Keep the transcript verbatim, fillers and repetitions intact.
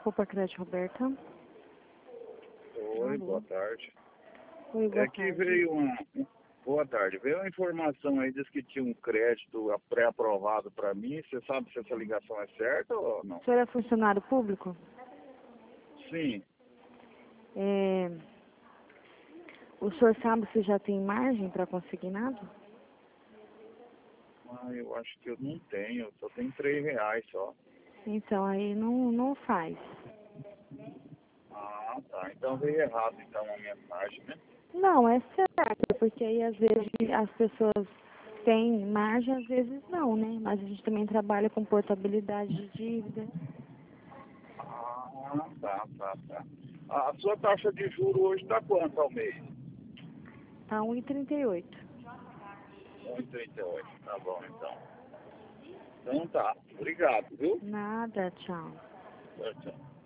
Copa Crédito, Roberta. Oi, Alô. boa tarde. Oi, boa É que tarde. veio uma... Boa tarde. Veio uma informação aí, diz que tinha um crédito pré-aprovado para mim. Você sabe se essa ligação é certa ou não? O senhor é funcionário público? Sim. É... O senhor sabe se já tem margem para consignado? Ah, eu acho que eu não tenho. Só tenho três reais só. Então, aí não, não faz. Ah, tá. Então veio errado então a mensagem, né? Não, é certo, porque aí às vezes as pessoas têm margem, às vezes não, né? Mas a gente também trabalha com portabilidade de dívida. Ah, tá, tá, tá. A sua taxa de juros hoje está quanto ao mês? Tá um e trinta e oito. um e trinta e oito. Tá bom, então. Então tá. Obrigado, viu? Nada, tchau. Tchau, tchau.